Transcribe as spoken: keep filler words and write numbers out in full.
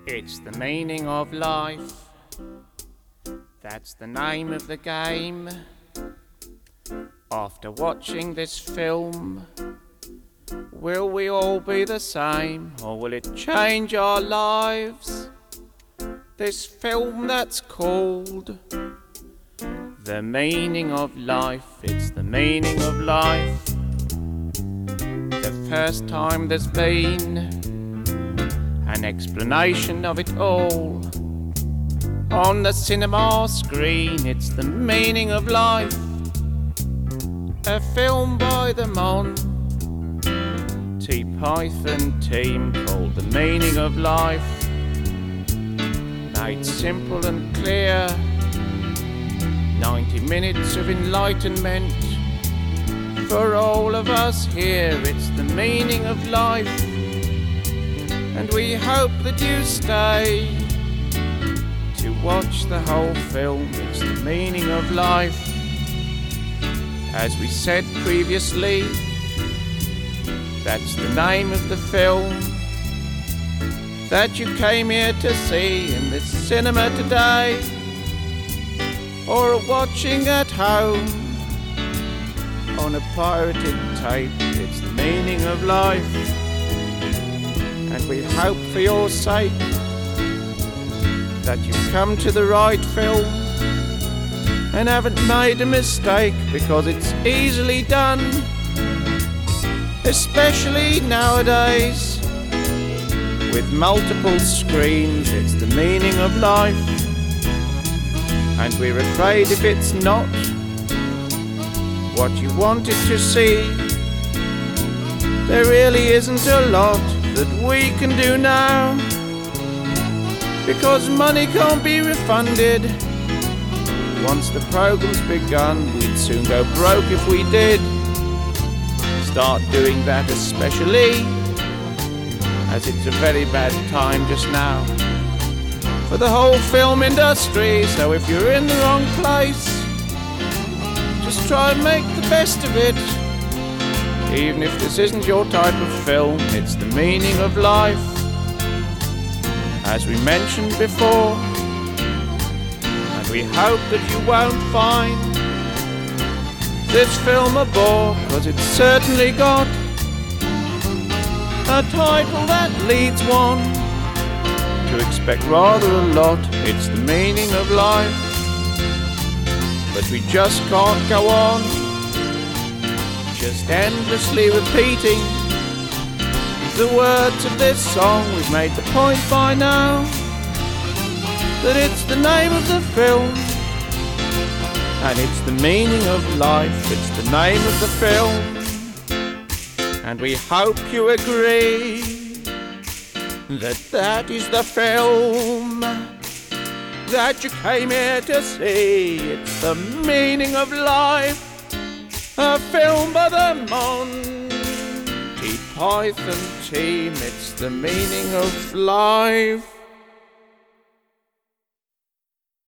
It's the meaning of life. That's the name of the game. After watching this film, will we all be the same, or will it change our lives? This film that's called The Meaning of Life. It's the meaning of life. The first time there's been an explanation of it all on the cinema screen. It's the meaning of life. A film by the Monty Python team called The Meaning of Life. Made simple and clear, ninety minutes of enlightenment for all of us here. It's the meaning of life, and we hope that you stay to watch the whole film. It's the meaning of life. As we said previously, that's the name of the film that you came here to see in this cinema today, or watching at home on a pirated tape. It's the meaning of life, and we hope for your sake that you've come to the right film and haven't made a mistake, because it's easily done, especially nowadays with multiple screens. It's the meaning of life, and we're afraid if it's not what you wanted to see, there really isn't a lot that we can do now, because money can't be refunded. Once the program's begun, we'd soon go broke if we did start doing that, especially as it's a very bad time just now for the whole film industry. So if you're in the wrong place, just try and make the best of it. Even if this isn't your type of film, it's the meaning of life. As we mentioned before, and we hope that you won't find this film a bore, cause it's certainly got a title that leads one to expect rather a lot. It's the meaning of life, but we just can't go on just endlessly repeating the words of this song. We've made the point by now that it's the name of the film, and it's the meaning of life. It's the name of the film, and we hope you agree that that is the film that you came here to see. It's the meaning of life, a film by the Monty Python team. It's the meaning of life.